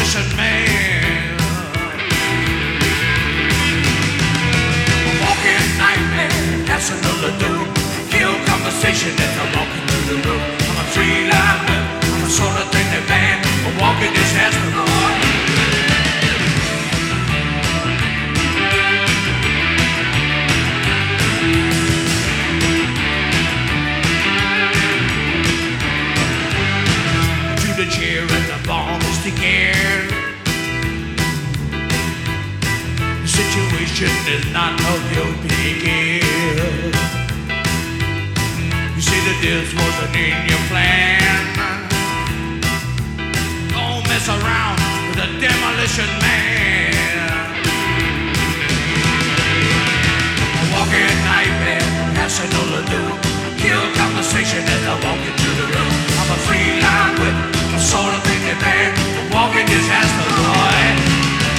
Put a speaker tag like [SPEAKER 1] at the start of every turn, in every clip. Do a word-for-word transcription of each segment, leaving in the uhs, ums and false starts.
[SPEAKER 1] demolition man. A walking nightmare, that's another doom. Kill conversation as I walk into the room. I'm a three-line whip, I'm the sort of thing that man a walking disaster boy. The chair and the bomb is ticking. The situation is not of your picking. You see that this wasn't in your plan. Don't mess around with the demolition man. A walking nightmare, that's another doom. Kill conversation as I walk into the room. I'm a three-line whip, the sort of thing that man walking disaster boy.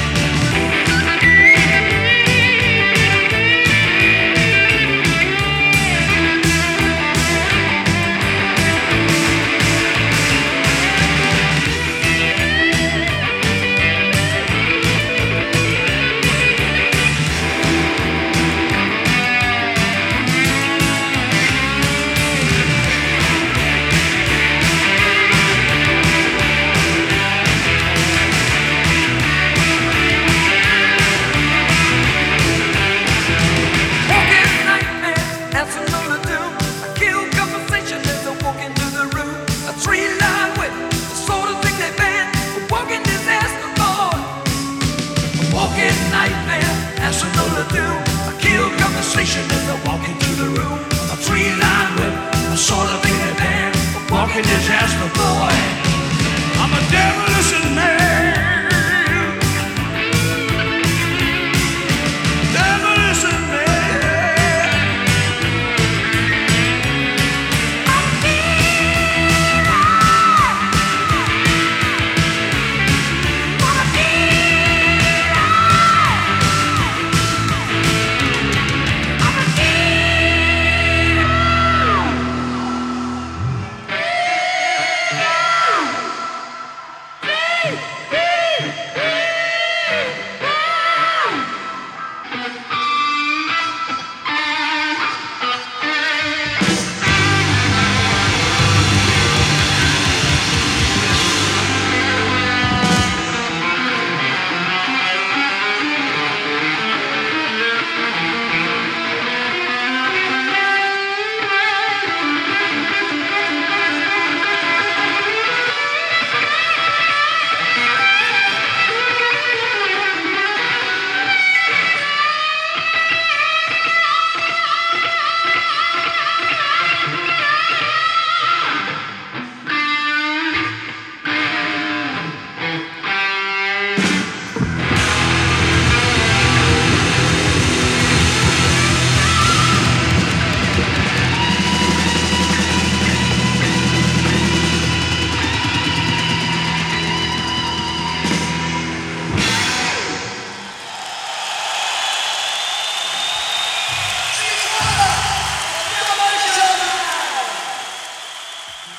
[SPEAKER 1] Conversation as I walk into the room. A three-line whip, a sort of thing that man walking disaster boy. I'm a devil.